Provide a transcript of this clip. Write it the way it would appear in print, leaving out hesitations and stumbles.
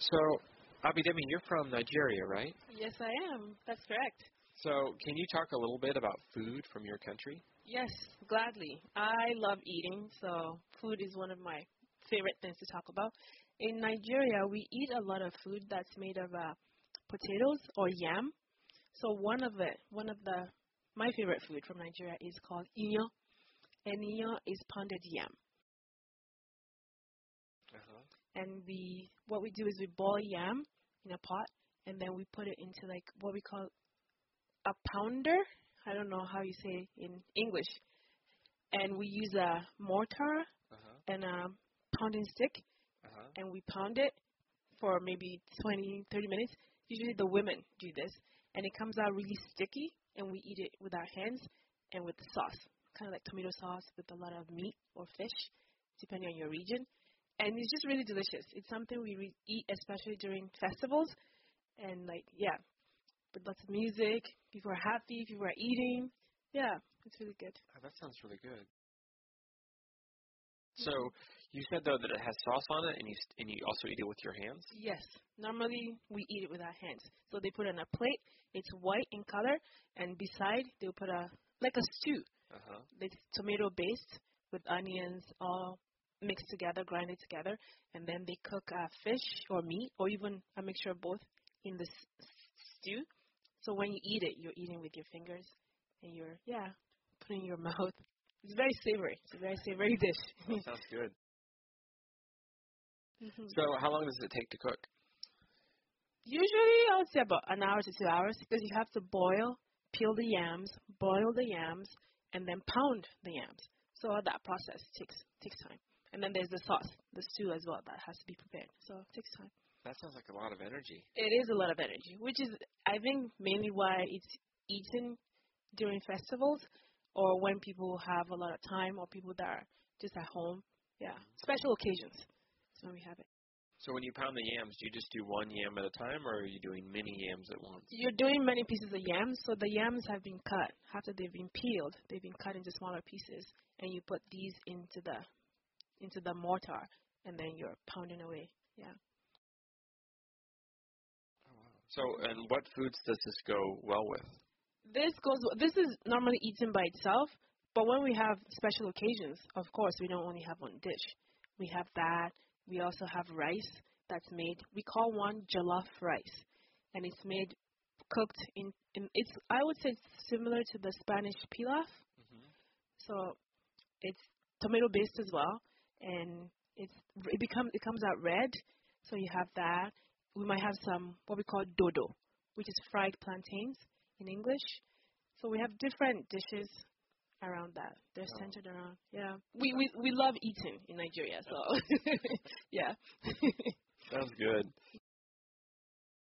So, Abidemi, you're from Nigeria, right? Yes, I am. That's correct. So, can you talk a little bit about food from your country? Yes, gladly. I love eating, so food is one of my favorite things to talk about. In Nigeria, we eat a lot of food that's made of potatoes or yam. So my favorite food from Nigeria is called inyo, and inyo is pounded yam. Uh-huh. And what we do is we boil yam in a pot, and then we put it into like what we call a pounder. I don't know how you say it in English. And we use a mortar Uh-huh. and a pounding stick, Uh-huh. and we pound it for maybe 20, 30 minutes. Usually the women do this, and it comes out really sticky, and we eat it with our hands and with the sauce, kind of like tomato sauce with a lot of meat or fish, depending on your region. And it's just really delicious. It's something we eat especially during festivals, and with lots of music. People are happy. People are eating. Yeah, it's really good. Oh, that sounds really good. So, you said though that it has sauce on it, and you also eat it with your hands. Yes, normally we eat it with our hands. So they put it on a plate. It's white in color, and beside they'll put like a stew. Uh-huh. It's tomato based with onions all mixed together, grinded together, and then they cook fish or meat or even a mixture of both in the stew. So when you eat it, you're eating with your fingers, and you're putting in your mouth. It's very savory. It's a very savory dish. That sounds good. Hmm. So, how long does it take to cook? Usually, I would say about an hour to 2 hours because you have to peel the yams, boil the yams, and then pound the yams. So that process takes time. And then there's the sauce, the stew as well that has to be prepared. So it takes time. That sounds like a lot of energy. It is a lot of energy, which is, I think, mainly why it's eaten during festivals or when people have a lot of time or people that are just at home. Yeah, special occasions. That's when we have it. So when you pound the yams, do you just do one yam at a time, or are you doing many yams at once? You're doing many pieces of yams, so the yams have been cut. After they've been peeled, they've been cut into smaller pieces, and you put these into the mortar, and then you're pounding away. Yeah. Oh, wow. So, and what foods does this go well with? This is normally eaten by itself, but when we have special occasions, of course, we don't only have one dish. We have that. We also have rice that's made. We call one jollof rice, and it's made cooked in it's I would say it's similar to the Spanish pilaf. Mm-hmm. So it's tomato based as well, and it comes out red. So you have that. We might have some what we call dodo, which is fried plantains in English. So we have different dishes around that. They're centered around. Yeah. We love eating in Nigeria, so yeah. Sounds good.